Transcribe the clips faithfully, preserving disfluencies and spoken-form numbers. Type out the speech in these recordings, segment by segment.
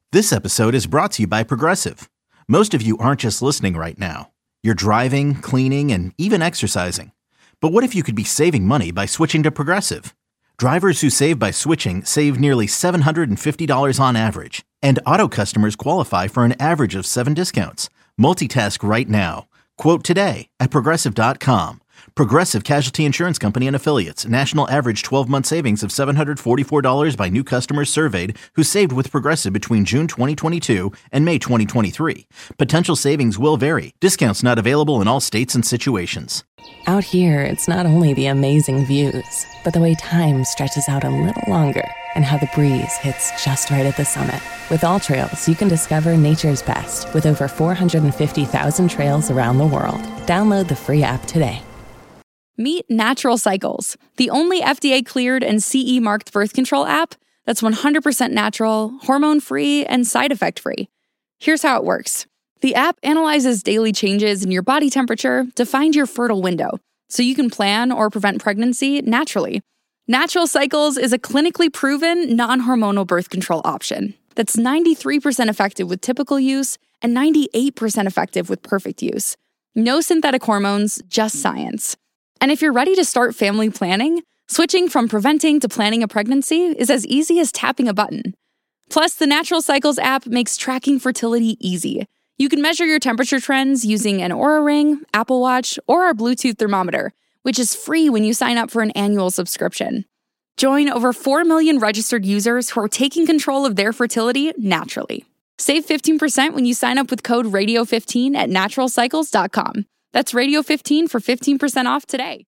This episode is brought to you by Progressive. Most of you aren't just listening right now. You're driving, cleaning, and even exercising. But what if you could be saving money by switching to Progressive? Drivers who save by switching save nearly seven hundred fifty dollars on average. And auto customers qualify for an average of seven discounts. Multitask right now. Quote today at Progressive dot com. Progressive Casualty Insurance Company and Affiliates. National average twelve-month savings of seven hundred forty-four dollars by new customers surveyed who saved with Progressive between June twenty twenty-two and May twenty twenty-three. Potential savings will vary. Discounts not available in all states and situations. Out here, it's not only the amazing views, but the way time stretches out a little longer and how the breeze hits just right at the summit. With All Trails, you can discover nature's best with over four hundred fifty thousand trails around the world. Download the free app today. Meet Natural Cycles, the only F D A-cleared and C E-marked birth control app that's one hundred percent natural, hormone-free, and side effect-free. Here's how it works. The app analyzes daily changes in your body temperature to find your fertile window, so you can plan or prevent pregnancy naturally. Natural Cycles is a clinically proven, non-hormonal birth control option that's ninety-three percent effective with typical use and ninety-eight percent effective with perfect use. No synthetic hormones, just science. And if you're ready to start family planning, switching from preventing to planning a pregnancy is as easy as tapping a button. Plus, the Natural Cycles app makes tracking fertility easy. You can measure your temperature trends using an Oura Ring, Apple Watch, or our Bluetooth thermometer, which is free when you sign up for an annual subscription. Join over four million registered users who are taking control of their fertility naturally. Save fifteen percent when you sign up with code radio fifteen at natural cycles dot com. That's radio fifteen for fifteen percent off today.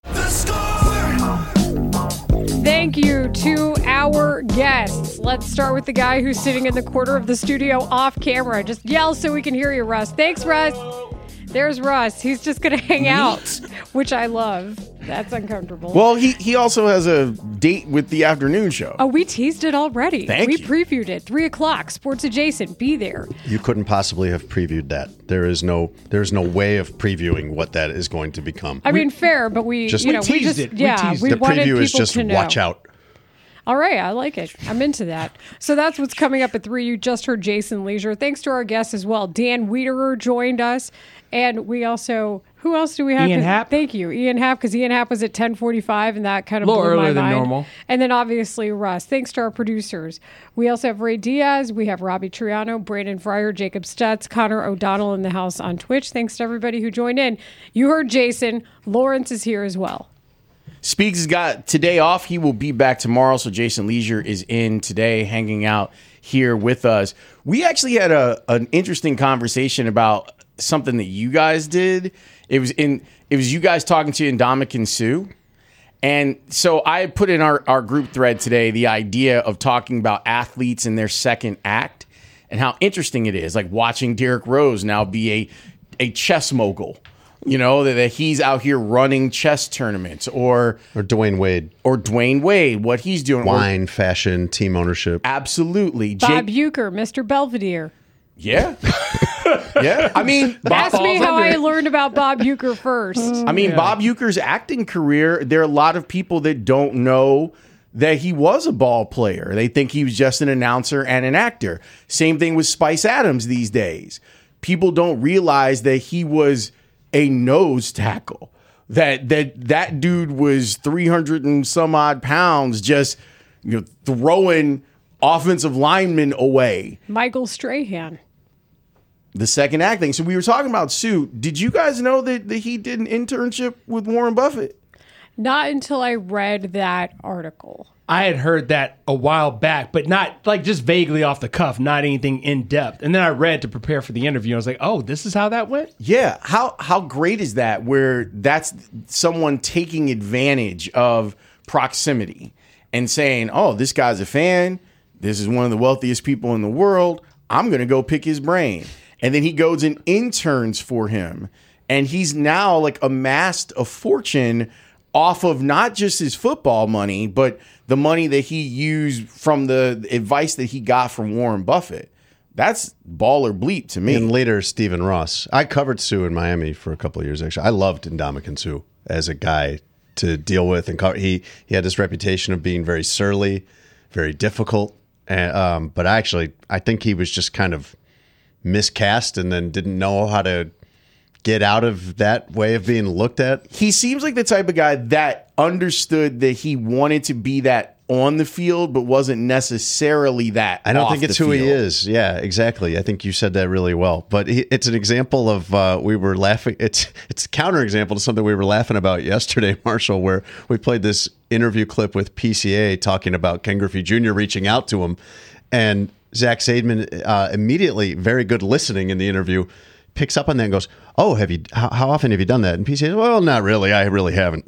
Thank you to our guests. Let's start with the guy who's sitting in the corner of the studio off camera. Just yell so we can hear you, Russ. Thanks, Russ. There's Russ. He's just going to hang out, which I love. That's uncomfortable. Well, he, he also has a date with the afternoon show. Oh, we teased it already. Thank we you. previewed it. Three o'clock. Sports Adjacent. Be there. You couldn't possibly have previewed that. There is no there is no way of previewing what that is going to become. I mean, fair, but we Just- you know we we teased just it. We yeah teased we the wanted preview people is just to know. watch out. All right, I like it. I'm into that. So that's what's coming up at three. You just heard Jason Leisure. Thanks to our guests as well. Dan Wiederer joined us. And we also, who else do we have? Ian Happ. Thank you, Ian Happ, because Ian Happ was at ten forty-five, and that kind of A little blew my earlier than mind. normal. And then obviously Russ. Thanks to our producers. We also have Ray Diaz. We have Robbie Triano, Brandon Fryer, Jacob Stutz, Connor O'Donnell in the house on Twitch. Thanks to everybody who joined in. You heard Jason. Lawrence is here as well. Speaks has got today off. He will be back tomorrow. So Jason Leisure is in today, hanging out here with us. We actually had a an interesting conversation about something that you guys did. It was in it was you guys talking to Ndamukong Suh. And so I put in our, our group thread today the idea of talking about athletes in their second act and how interesting it is, like watching Derrick Rose now be a a chess mogul. You know, that, that he's out here running chess tournaments, or Or Dwayne Wade. or Dwayne Wade, what he's doing. Wine, fashion, team ownership. Absolutely. Bob Jake- Uecker, Mister Belvedere. Yeah. Yeah. I mean, Bob, Ask me falls how under I it. learned about Bob Uecker first. I mean, Bob Uecker's acting career, there are a lot of people that don't know that he was a ball player. They think he was just an announcer and an actor. Same thing with Spice Adams these days. People don't realize that he was a nose tackle. That that that dude was three hundred and some odd pounds, just you know throwing offensive linemen away. Michael Strahan. The second act thing. So we were talking about Sue. Did you guys know that, that he did an internship with Warren Buffett? Not until I read that article. I had heard that a while back, but not like just vaguely off the cuff, not anything in depth. And then I read to prepare for the interview. And I was like, oh, this is how that went? Yeah. How how great is that where that's someone taking advantage of proximity and saying, oh, this guy's a fan. This is one of the wealthiest people in the world. I'm going to go pick his brain. And then he goes and interns for him. And he's now like amassed a fortune off of not just his football money, but the money that he used from the advice that he got from Warren Buffett. That's baller bleep to me. And later, Stephen Ross. I covered Sue in Miami for a couple of years, actually. I loved Ndamukong Suh as a guy to deal with. And cover. He, he had this reputation of being very surly, very difficult. And, um, but actually, I think he was just kind of miscast and then didn't know how to get out of that way of being looked at. He seems like the type of guy that understood that he wanted to be that on the field, but wasn't necessarily that. I don't off think it's the who he field. is. Yeah, exactly. I think you said that really well. But he, it's an example of uh, we were laughing. It's it's a counterexample to something we were laughing about yesterday, Marshall, where we played this interview clip with P C A talking about Ken Griffey Junior reaching out to him, and Zach Zaidman uh, immediately, very good listening in the interview, picks up on that and goes, "Oh, have you? How, how often have you done that?" And P C A says, "Well, not really. I really haven't."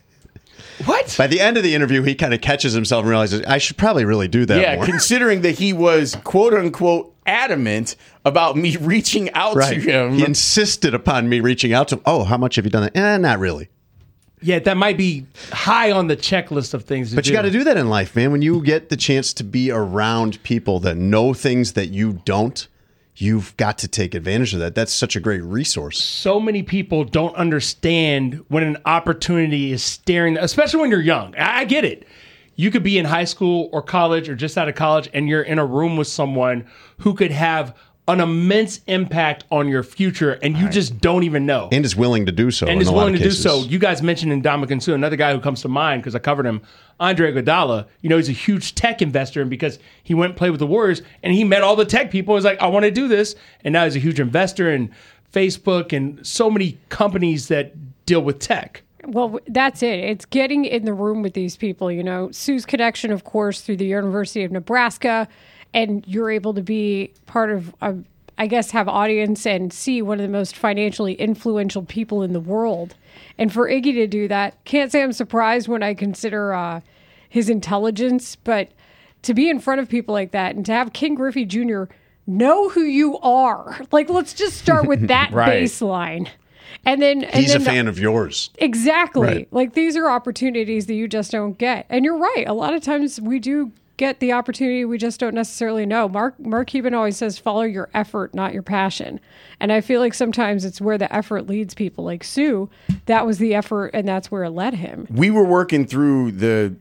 What? By the end of the interview, he kind of catches himself and realizes, I should probably really do that Yeah, more. considering that he was quote unquote adamant about me reaching out Right. to him. He insisted upon me reaching out to him. Oh, how much have you done that? Eh, not really. Yeah, that might be high on the checklist of things to But do. you got to do that in life, man. When you get the chance to be around people that know things that you don't, you've got to take advantage of that. That's such a great resource. So many people don't understand when an opportunity is staring, especially when you're young. I I get it. You could be in high school or college or just out of college, and you're in a room with someone who could have an immense impact on your future, and you just don't even know. And is willing to do so. and in is a lot willing of to do cases. so. You guys mentioned Ndamukong Suh, another guy who comes to mind because I covered him, Andre Iguodala. You know, he's a huge tech investor, and because he went and played with the Warriors, and he met all the tech people, he's like, I want to do this, and now he's a huge investor in Facebook and so many companies that deal with tech. Well, that's it. It's getting in the room with these people. You know, Sue's connection, of course, through the University of Nebraska, and you're able to be part of, a, I guess, have audience and see one of the most financially influential people in the world. And for Iggy to do that, can't say I'm surprised when I consider uh, his intelligence, but to be in front of people like that and to have Ken Griffey Junior know who you are, like, let's just start with that Right. baseline. And then and He's then a fan of yours. Exactly. Right. Like, these are opportunities that you just don't get. And you're right. A lot of times we do get the opportunity, we just don't necessarily know. Mark Mark Cuban always says, follow your effort, not your passion. And I feel like sometimes it's where the effort leads people. Like Sue, that was the effort, and that's where it led him. We were working through the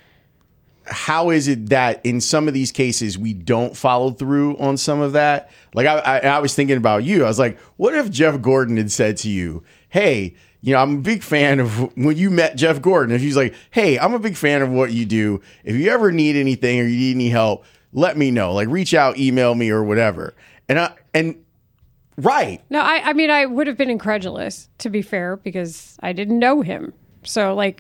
how is it that in some of these cases we don't follow through on some of that? Like I, I, I was thinking about you. I was like, what if Jeff Gordon had said to you, hey, you know, I'm a big fan of when you met Jeff Gordon. If he's like, hey, I'm a big fan of what you do. If you ever need anything or you need any help, let me know. Like, reach out, email me or whatever. And I, and right. No, I, I mean, I would have been incredulous, to be fair, because I didn't know him. So, like,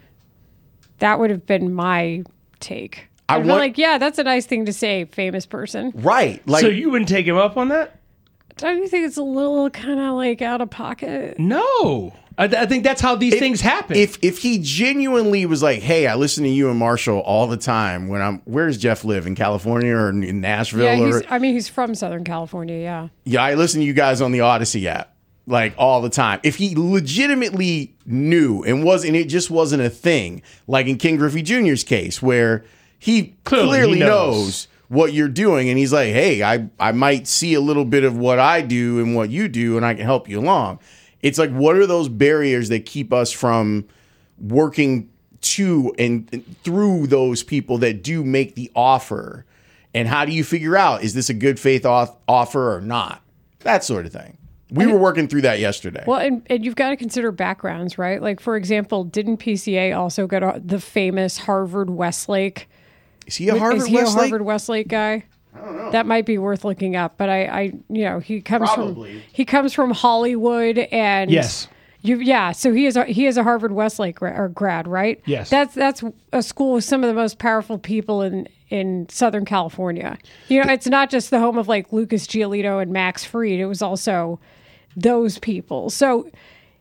that would have been my take. I I'd be want- like, yeah, that's a nice thing to say, famous person. Right. Like, So you wouldn't take him up on that? Don't you think it's a little kind of like out of pocket? No. I, I think that's how these if- things happen. If if he genuinely was like, hey, I listen to you and Marshall all the time when I'm, where does Jeff live? In California or in Nashville? Yeah, he's, or, I mean, he's from Southern California, yeah. yeah, I listen to you guys on the Odyssey app like all the time. If he legitimately knew and was, and it just wasn't a thing, like in Ken Griffey Junior's case, where he Clearly, clearly, he knows. knows. what you're doing, and he's like, hey, I, I might see a little bit of what I do and what you do, and I can help you along. It's like, what are those barriers that keep us from working to and, and through those people that do make the offer? And how do you figure out, is this a good faith off- offer or not? That sort of thing. We were working through that yesterday. Well, and, and you've got to consider backgrounds, right? Like, for example, didn't P C A also get a- the famous Harvard Westlake? Is he a Harvard Is he Westlake? a Harvard Westlake guy? I don't know. That might be worth looking up. But I, I you know, he comes Probably. from he comes from Hollywood, and Yes. you, yeah. So he is a, he is a Harvard Westlake gra- or grad, right? Yes. That's that's a school with some of the most powerful people in in Southern California. You know, it's not just the home of like Lucas Giolito and Max Fried. It was also those people. So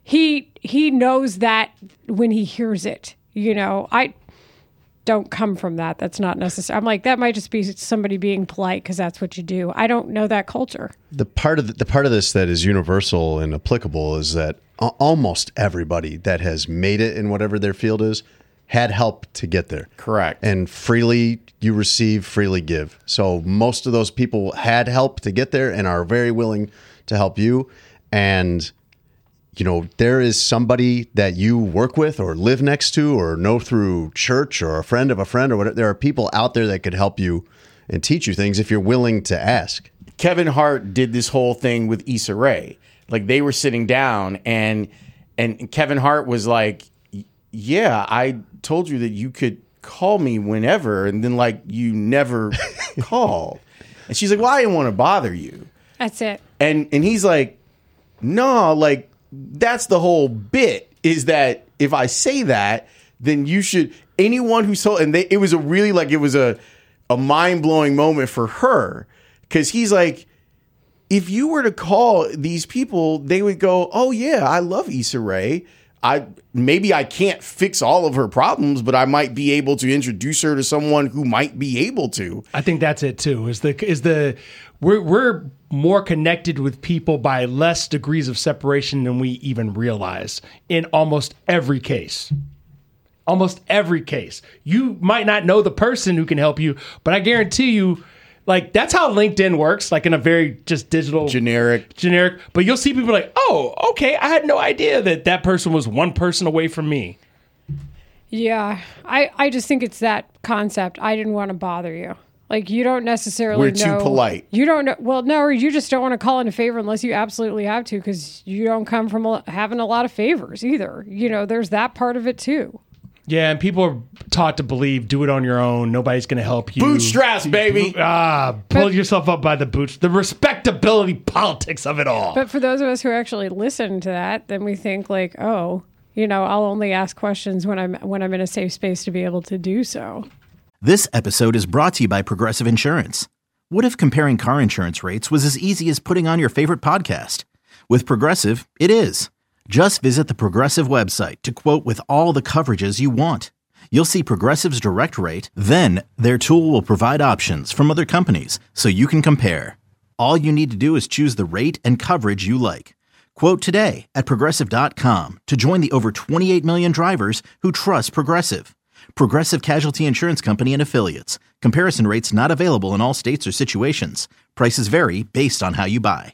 he he knows that when he hears it. You know, I don't come from that. That's not necessary. I'm like, that might just be somebody being polite because that's what you do. I don't know that culture. The part of the, the part of this that is universal and applicable is that a- almost everybody that has made it in whatever their field is had help to get there. Correct. And freely you receive, freely give. So most of those people had help to get there and are very willing to help you. And you know, there is somebody that you work with or live next to or know through church or a friend of a friend or whatever. There are people out there that could help you and teach you things if you're willing to ask. Kevin Hart did this whole thing with Issa Rae. Like they were sitting down and and Kevin Hart was like, yeah, I told you that you could call me whenever. And then like you never called. And she's like, well, I didn't want to bother you. That's it. And and he's like, no, like that's the whole bit is that if I say that, then you should, anyone who's told, and they, it was a really like, it was a, a mind blowing moment for her. Cause he's like, if you were to call these people, they would go, oh yeah, I love Issa Rae. I maybe I can't fix all of her problems, but I might be able to introduce her to someone who might be able to. I think that's it too. Is the is the we're we're more connected with people by less degrees of separation than we even realize in almost every case. Almost every case. You might not know the person who can help you, but I guarantee you, like that's how LinkedIn works, like in a very just digital Generic. generic. But you'll see people like, oh, okay, I had no idea that that person was one person away from me. Yeah, I, I just think it's that concept. I didn't want to bother you. Like, you don't necessarily We're know. too polite. You don't know. Well, no, or you just don't want to call in a favor unless you absolutely have to because you don't come from a, having a lot of favors either. You know, there's that part of it too. Yeah, and people are taught to believe, do it on your own. Nobody's going to help you. Bootstraps, baby. Ah, pull yourself up by the boots. The respectability politics of it all. But for those of us who actually listen to that, then we think like, oh, you know, I'll only ask questions when I'm when I'm in a safe space to be able to do so. This episode is brought to you by Progressive Insurance. What if comparing car insurance rates was as easy as putting on your favorite podcast? With Progressive, it is. Just visit the Progressive website to quote with all the coverages you want. You'll see Progressive's direct rate, then their tool will provide options from other companies so you can compare. All you need to do is choose the rate and coverage you like. Quote today at Progressive dot com to join the over twenty-eight million drivers who trust Progressive. Progressive Casualty Insurance Company and Affiliates. Comparison rates not available in all states or situations. Prices vary based on how you buy.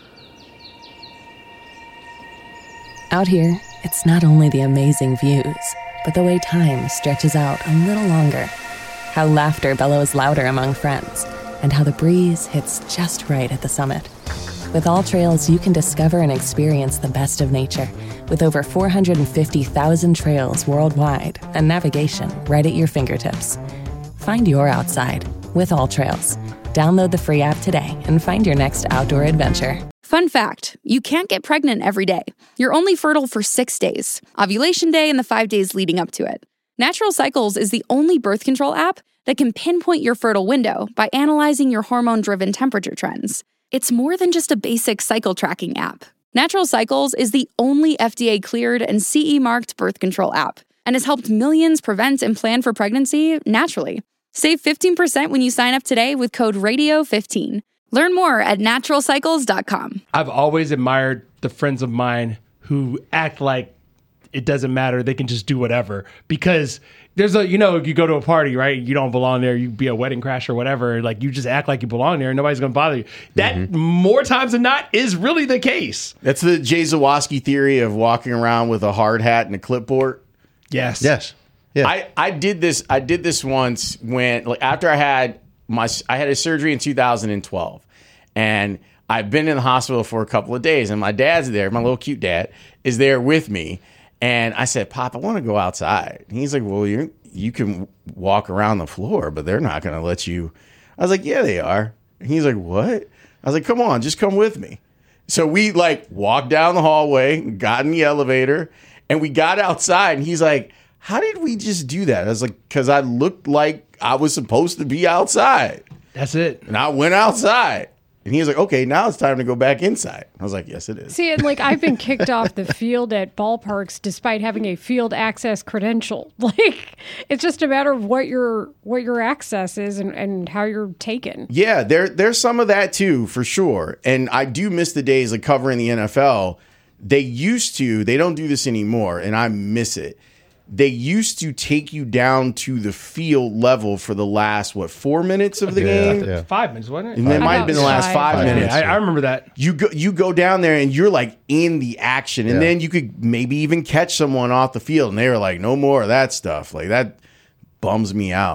Out here, it's not only the amazing views, but the way time stretches out a little longer. How laughter bellows louder among friends, and how the breeze hits just right at the summit. With All Trails, you can discover and experience the best of nature with over four hundred fifty thousand trails worldwide and navigation right at your fingertips. Find your outside with All Trails. Download the free app today and find your next outdoor adventure. Fun fact, you can't get pregnant every day. You're only fertile for six days, ovulation day and the five days leading up to it. Natural Cycles is the only birth control app that can pinpoint your fertile window by analyzing your hormone-driven temperature trends. It's more than just a basic cycle tracking app. Natural Cycles is the only F D A-cleared and C E-marked birth control app and has helped millions prevent and plan for pregnancy naturally. Save fifteen percent when you sign up today with code radio fifteen. Learn more at natural cycles dot com. I've always admired the friends of mine who act like it doesn't matter. They can just do whatever. Because there's a, you know, you go to a party, right? You don't belong there. You be a wedding crash or whatever. Like, you just act like you belong there and nobody's going to bother you. That, mm-hmm. more times than not, is really the case. That's the Jay Zawoski theory of walking around with a hard hat and a clipboard. Yes. Yes. Yeah. I, I did this. I did this once when, like, after I had my, I had a surgery in two thousand twelve, and I've been in the hospital for a couple of days, and my dad's there. My little cute dad is there with me, and I said, "Pop, I want to go outside." And he's like, "Well, you you can walk around the floor, but they're not going to let you." I was like, "Yeah, they are." And he's like, "What?" I was like, "Come on, just come with me." So we like walked down the hallway, got in the elevator, and we got outside, and he's like, "How did we just do that?" I was like, "Because I looked like I was supposed to be outside." That's it. And I went outside. And he was like, "Okay, now it's time to go back inside." I was like, "Yes, it is." See, and like I've been kicked off the field at ballparks despite having a field access credential. Like, it's just a matter of what your what your access is and, and how you're taken. Yeah, there there's some of that too, for sure. And I do miss the days of covering the N F L. They used to, they don't do this anymore, and I miss it. They used to take you down to the field level for the last, what, four minutes of the Yeah, game? yeah. Five minutes, wasn't it? And it might have been the last Five. five, Five minutes. I, I remember that. You go, you go down there and you're like in the action, and Yeah. then you could maybe even catch someone off the field, and they were like, "No more of that stuff." Like, that bums me out.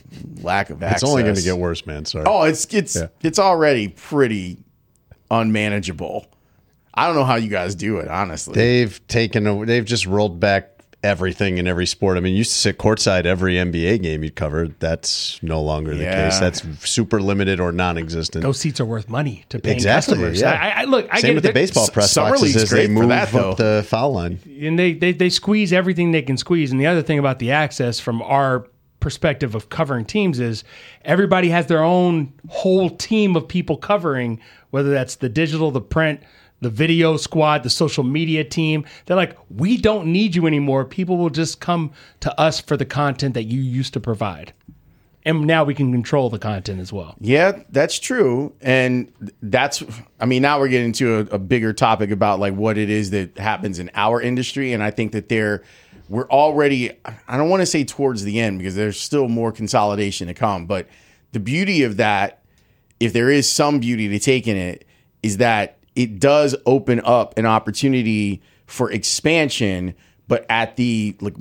lack of access. It's only going to get worse, man. Sorry. Oh, it's it's Yeah. it's already pretty unmanageable. I don't know how you guys do it, honestly. They've taken, a, they've just rolled back everything in every sport. I mean, you used to sit courtside every N B A game you covered. That's no longer the Yeah. case. That's super limited or non-existent. Those seats are worth money to pay Exactly, customers. yeah. I, I look. I Same get with it. the baseball S- press Summer boxes League's as they great for move that, though. up the foul line. and they, they they squeeze everything they can squeeze. And the other thing about the access from our perspective of covering teams is everybody has their own whole team of people covering, whether that's the digital, the print, the video squad, the social media team. They're like, we don't need you anymore. People will just come to us for the content that you used to provide. And now we can control the content as well. Yeah, that's true. And that's, I mean, now we're getting to a, a bigger topic about like what it is that happens in our industry. And I think that there, we're already, I don't want to say towards the end because there's still more consolidation to come. But the beauty of that, if there is some beauty to take in it, is that it does open up an opportunity for expansion, but at the like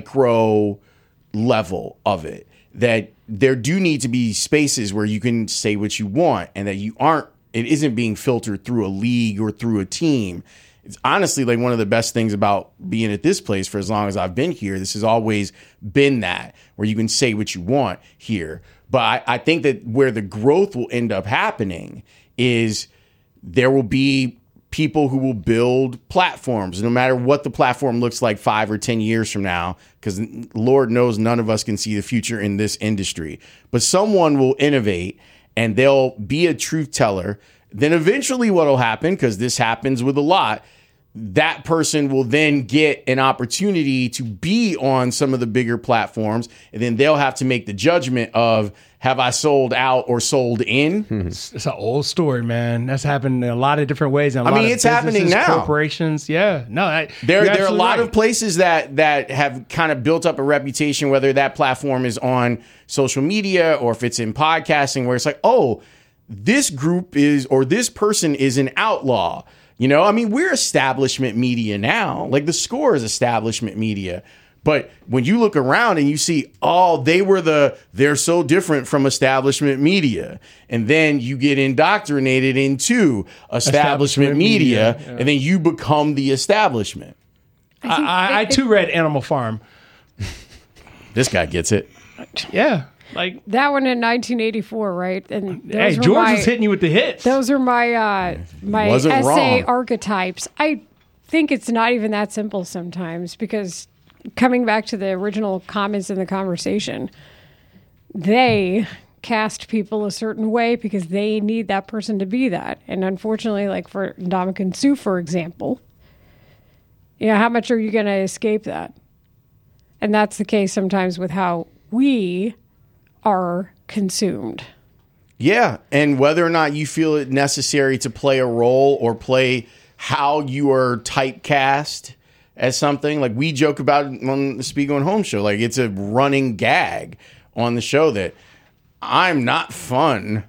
micro level of it. That there do need to be spaces where you can say what you want and that you aren't, it isn't being filtered through a league or through a team. It's honestly like one of the best things about being at this place for as long as I've been here. This has always been that, where you can say what you want here. But I, I think that where the growth will end up happening is there will be people who will build platforms, no matter what the platform looks like five or ten years from now, because Lord knows none of us can see the future in this industry. But someone will innovate and they'll be a truth teller. Then eventually what will happen, because this happens with a lot, that person will then get an opportunity to be on some of the bigger platforms. And then they'll have to make the judgment of, have I sold out or sold in? It's, it's an old story, man. That's happened in a lot of different ways. And a I lot mean, of it's happening businesses, now. Corporations, yeah. No, I, There, you're there are a absolutely lot right. of places that that have kind of built up a reputation, whether that platform is on social media or if it's in podcasting, where it's like, oh, this group is, or this person is an outlaw. You know, I mean, we're establishment media now. Like the Score is establishment media. But when you look around and you see, oh, they were the, they're so different from establishment media. And then you get indoctrinated into establishment, Establishment media, media, yeah. and then you become the establishment. I, I, I too read Animal Farm. This guy gets it. Yeah. Like, That one in nineteen eighty-four, right? And those hey, were George my, was hitting you with the hits. Those are my uh, my Wasn't essay wrong. archetypes. I think it's not even that simple sometimes, because coming back to the original comments in the conversation, they cast people a certain way because they need that person to be that. And unfortunately, like for Ndamukong Suh, for example, you know, how much are you going to escape that? And that's the case sometimes with how we are consumed. Yeah, and whether or not you feel it necessary to play a role or play how you are typecast as something, like we joke about it on the Spiegel and Holmes show, like it's a running gag on the show that I'm not fun.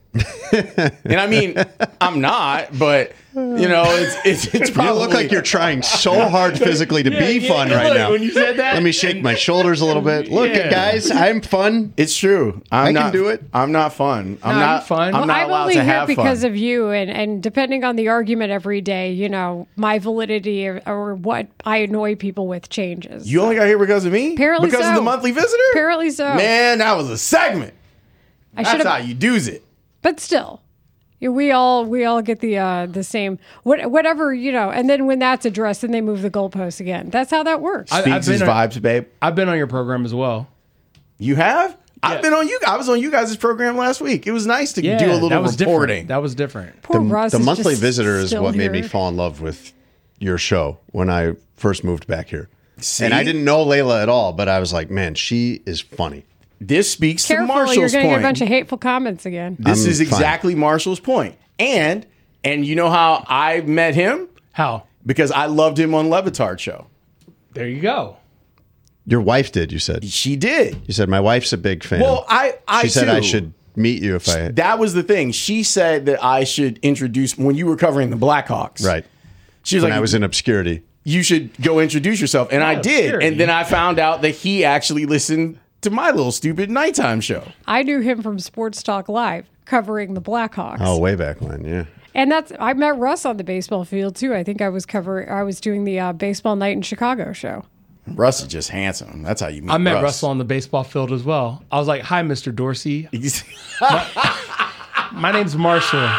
And I mean, I'm not, but you know, it's it's, it's probably. You look like you're trying so hard physically to Yeah, be yeah, fun yeah, right look, now. when you said that- let me shake my shoulders a little bit. Look, Yeah. guys, I'm fun. It's true. I'm I can not, do it. I'm not fun. I'm No, not you're fun. I'm Well, not I'm allowed only to here have because fun. of you, and, and depending on the argument every day, you know, my validity or, or what I annoy people with changes. You only got here because of me? Apparently because so. of the monthly visitor? Apparently so. Man, that was a segment. I That's should how have, you do's it. but still, yeah, we all we all get the uh, the same what, whatever, you know. And then when that's addressed, then they move the goalposts again. That's how that works. I- Speaks his been a- vibes, babe. I've been on your program as well. You have? I've Yeah. been on you. I was on you guys' program last week. It was nice to Yeah, do a little that was reporting. different. That was different. Poor The, Russ the is monthly just visitor is still what made me here. fall in love with your show when I first moved back here. See? And I didn't know Layla at all, but I was like, man, she is funny. This speaks to Careful, Marshall's you're going to get point. a bunch of hateful comments again. this I'm is fine. exactly Marshall's point. And and you know how I met him? How? Because I loved him on Levitard show. There you go. Your wife did, you said. She did. You said, my wife's a big fan. Well, I I she said too. I should meet you if I. That was the thing. She said that I should introduce when you were covering the Blackhawks. Right. She was When like, I was in obscurity. you should go introduce yourself. And I did. sure. And then I found out that he actually listened to my little stupid nighttime show. I knew him from Sports Talk Live, covering the Blackhawks. Oh, way back when, yeah. And that's I met Russ on the baseball field too. I think I was covering. I was doing the uh, baseball night in Chicago show. Russ is just handsome. That's how you meet I met Russ. Russell on the baseball field as well. I was like, "Hi, Mister Dorsey. my, my name's Marshall.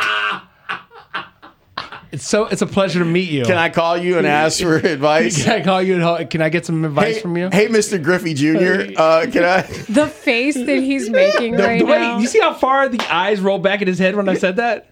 It's so it's a pleasure to meet you. Can I call you and ask for advice? Can I call you? And, can I get some advice hey, from you? Hey, Mister Griffey Junior Uh, can I? The face that he's making the, right the way, now. You see how far the eyes roll back in his head when I said that?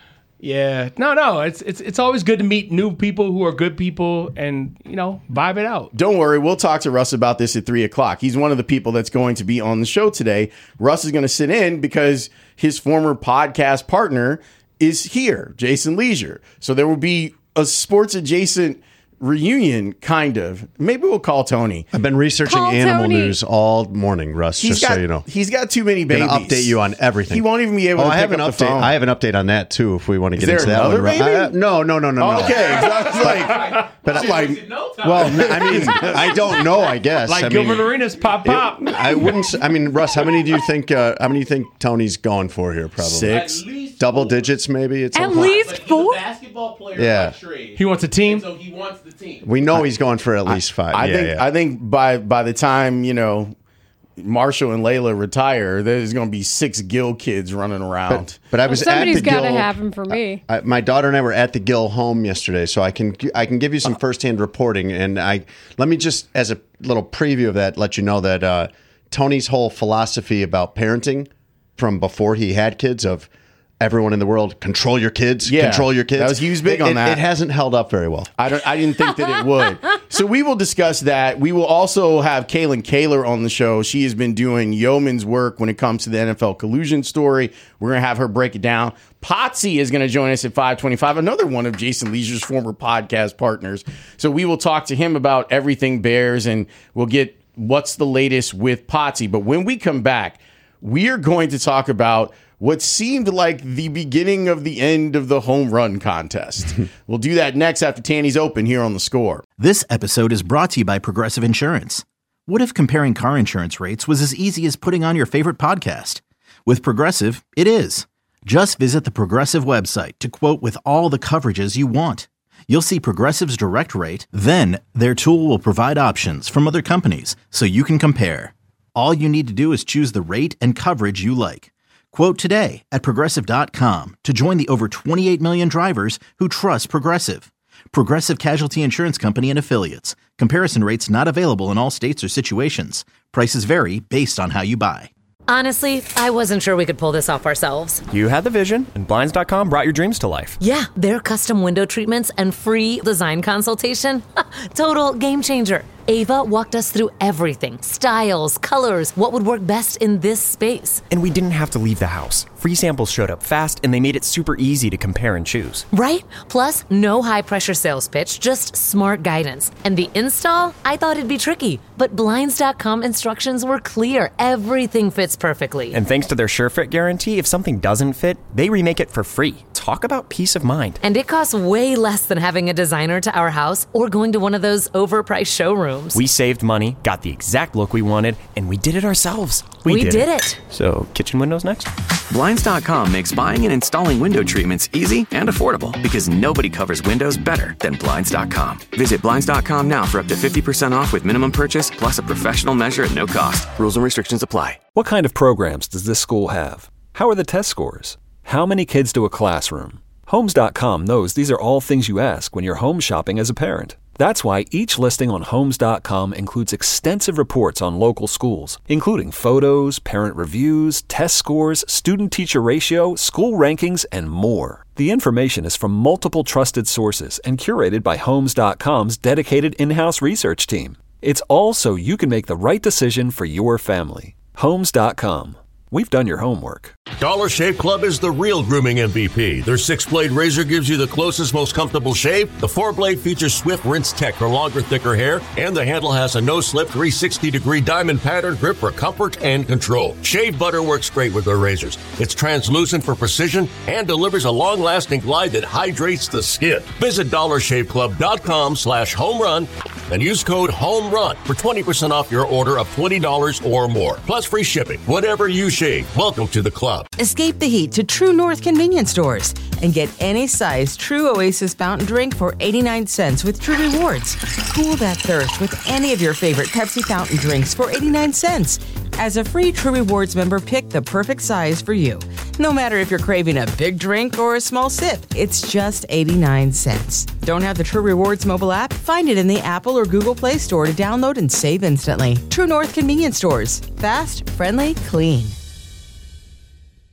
Yeah. No, no. It's it's it's always good to meet new people who are good people and, you know, vibe it out. Don't worry. We'll talk to Russ about this at three o'clock. He's one of the people that's going to be on the show today. Russ is going to sit in because his former podcast partner is here, Jason Leisure. So there will be a sports adjacent reunion, kind of. Maybe we'll call Tony. I've been researching Call animal Tony. news all morning, Russ, He's just got, so you know. He's got too many babies. Gonna update you on everything. He won't even be able Oh, to I pick have an up the update. phone. I have an update on that too. If we want to get there into that another one, baby? I- no, no, no, no, no. Okay, 'cause I was like, But I'm I, like, well, I mean, I don't know. I guess Like I Gilbert mean, Arenas, pop, pop. I wouldn't. s- I mean, Russ, how many do you think? Uh, how many do you think Tony's going for here? Probably six. double digits, maybe. At, some At point? least But he's four. a basketball player Yeah. like Shreve. He wants a team. So he wants the team. We know he's going for at least five. I yeah, think yeah. I think by by the time, you know, Marshall and Layla retire, there's going to be six Gill kids running around. But I was Somebody's at the got to Gill. have him for me. I, my daughter and I were at the Gill home yesterday, so I can I can give you some firsthand reporting. And I let me just, as a little preview of that, let you know that uh, Tony's whole philosophy about parenting from before he had kids of everyone in the world control your kids, Yeah, control your kids. that was- he was big It- on it- that. It hasn't held up very well. I don't. I didn't think that it would. So we will discuss that. We will also have Kaylin Kaler on the show. She has been doing yeoman's work when it comes to the N F L collusion story. We're going to have her break it down. Potsy is going to join us at five twenty-five, another one of Jason Leisure's former podcast partners. So we will talk to him about everything Bears, and we'll get what's the latest with Potsy. But when we come back, we are going to talk about what seemed like the beginning of the end of the home run contest. We'll do that next after Tanny's Open here on The Score. This episode is brought to you by Progressive Insurance. What if comparing car insurance rates was as easy as putting on your favorite podcast? With Progressive, it is. Just visit the Progressive website to quote with all the coverages you want. You'll see Progressive's direct rate, then their tool will provide options from other companies so you can compare. All you need to do is choose the rate and coverage you like. Quote today at Progressive dot com to join the over twenty-eight million drivers who trust Progressive. Progressive Casualty Insurance Company and Affiliates. Comparison rates not available in all states or situations. Prices vary based on how you buy. Honestly, I wasn't sure we could pull this off ourselves. You had the vision, and Blinds dot com brought your dreams to life. Yeah, their custom window treatments and free design consultation. Total game changer. Ava walked us through everything. Styles, colors, what would work best in this space. And we didn't have to leave the house. Free samples showed up fast, and they made it super easy to compare and choose. Right? Plus, no high-pressure sales pitch, just smart guidance. And the install? I thought it'd be tricky. But Blinds dot com instructions were clear. Everything fits perfectly. And thanks to their SureFit guarantee, if something doesn't fit, they remake it for free. Talk about peace of mind. And it costs way less than having a designer to our house or going to one of those overpriced showrooms. We saved money, got the exact look we wanted, and we did it ourselves. We did it. So, kitchen windows next? Blinds dot com makes buying and installing window treatments easy and affordable because nobody covers windows better than Blinds dot com. Visit Blinds dot com now for up to fifty percent off with minimum purchase plus a professional measure at no cost. Rules and restrictions apply. What kind of programs does this school have? How are the test scores? How many kids to a classroom? Homes dot com knows these are all things you ask when you're home shopping as a parent. That's why each listing on Homes dot com includes extensive reports on local schools, including photos, parent reviews, test scores, student-teacher ratio, school rankings, and more. The information is from multiple trusted sources and curated by Homes dot com's dedicated in-house research team. It's all so you can make the right decision for your family. Homes dot com. We've done your homework. Dollar Shave Club is the real grooming M V P. Their six-blade razor gives you the closest, most comfortable shave. The four-blade features swift rinse tech for longer, thicker hair. And the handle has a no-slip three hundred sixty degree diamond pattern grip for comfort and control. Shave butter works great with their razors. It's translucent for precision and delivers a long-lasting glide that hydrates the skin. Visit dollar shave club dot com slash home run and use code HOMERUN for twenty percent off your order of twenty dollars or more, plus free shipping. Whatever you shave, welcome to the club. Escape the heat to True North convenience stores and get any size True Oasis fountain drink for eighty-nine cents with True Rewards. Cool that thirst with any of your favorite Pepsi fountain drinks for eighty-nine cents. As a free True Rewards member, pick the perfect size for you. No matter if you're craving a big drink or a small sip, it's just eighty-nine cents. Don't have the True Rewards mobile app? Find it in the Apple or Google Play Store to download and save instantly. True North convenience stores. Fast, friendly, clean.